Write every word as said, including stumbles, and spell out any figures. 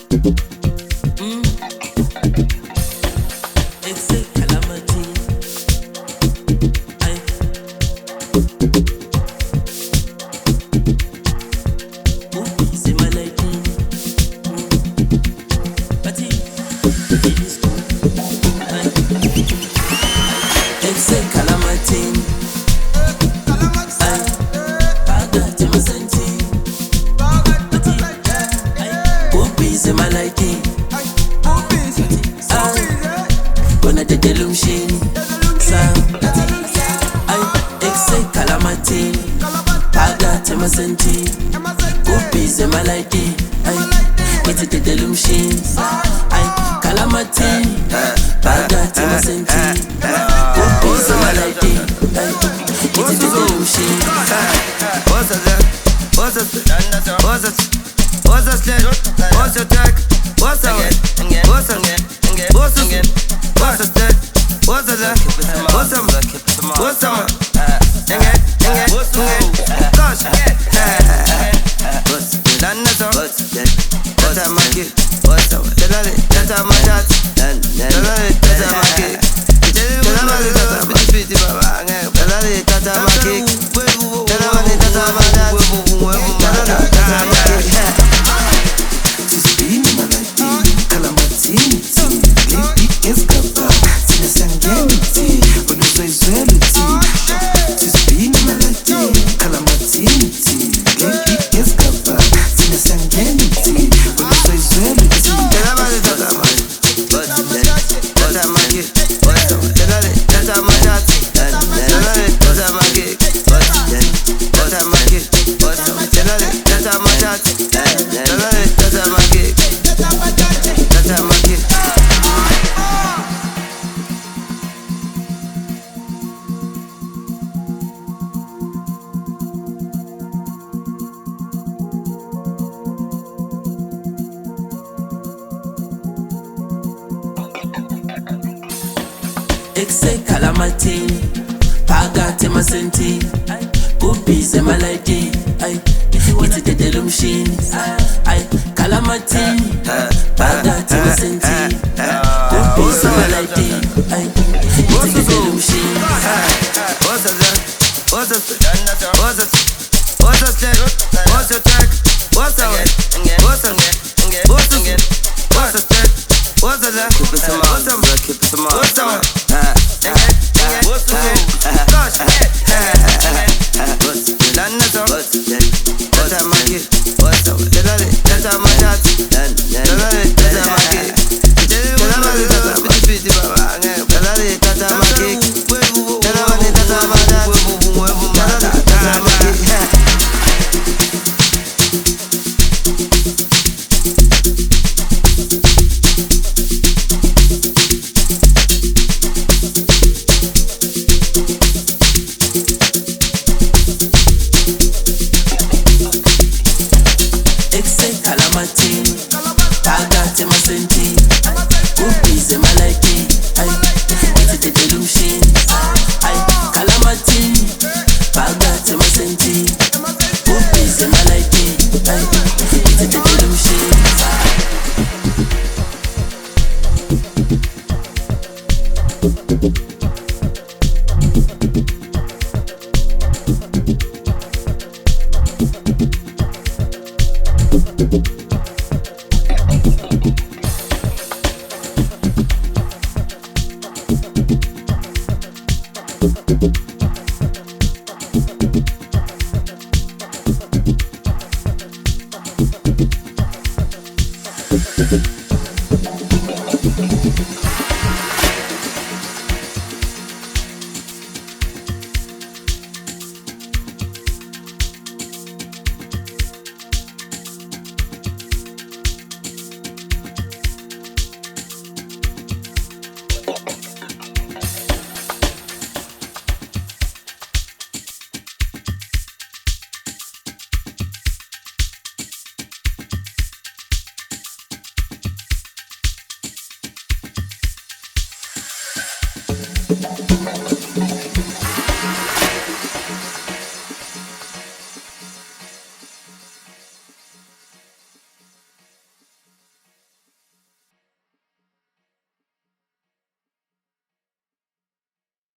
Mm. It's a calamity. I Ooh, c'est maladie. Mm. But it is good. I It's a calamity. I Paga my senti. But it I Ooh, c'est maladie. Gonna the delusion sound. I excel calamity. Paga temasenti. Upis and malady. I it's the delusion. I calamity. Paga temasenti. Upis and malady. I it's the delusion. What's that? What's that? What's that? What's that? What's your tag? What's that? What's that? What's that? What's that? What's that? What's that? What's that? Engage, engage, engage. Gosh. What's that? What's that? That's how my kid. What's that? That's how my dad. That's how my kid. That's how my kid. That's how my kid. Excel calamity. Paga temasenti. Upis and malady. I it's the delusion. I calamity. Paga temasenti. Upis and malady. I it's the delusion. What's that? What's that? What's that? What's that? What's your tag? What's that? What's that? What's that? What's that? What's that? Keep it small. What's that? Keep it small. What's that? What's that? Gosh. What's that? That's how my kid. What's that? That's how my dad. That's how my kid. That's how my kid. That's how my kid. Paga temasenti. Upis and malady. I it's the delusion. I calamity. Paga temasenti. Upis and malady. I it's the delusion. Thank you.